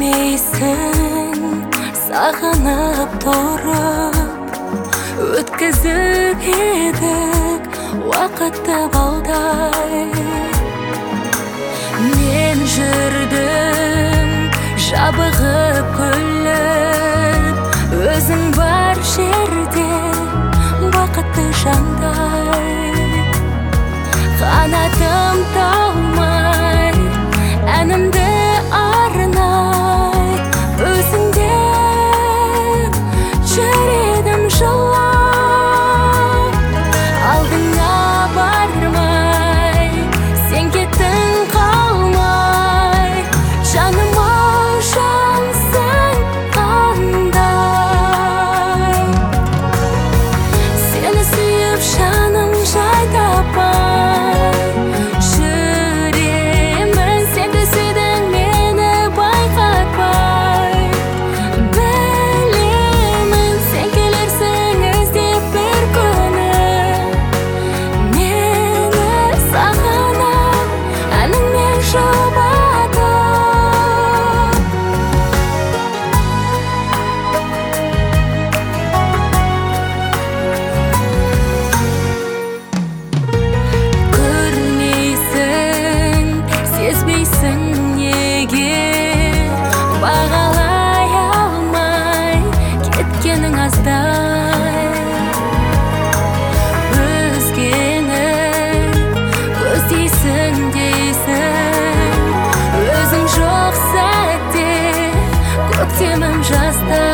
Көрмейсің сағынып тұрып, өткізіп едік уақытты балдай. Мен жүрдім жабығып күліп, өзің бар жерде бақытты жандай. Қанатым талмай, әнімді арнай, өзіңде жүредім жылап. Алдыңа бармай, сен кеттің қалмай, жаныма жансың қандай. Сені сүйіп жаным жай таппай жүремін, сен де сүйдің мені байқатпай. Білемін, сен келерсің іздеп бір күні, мені сағынып әніңмен жұбатып. Көрмейсің, сезбейсің неге, бағалай алмай кеткенің аздай. Өзгені көздейсің дейсің, өзің жоқ сәтте көктемім жазда.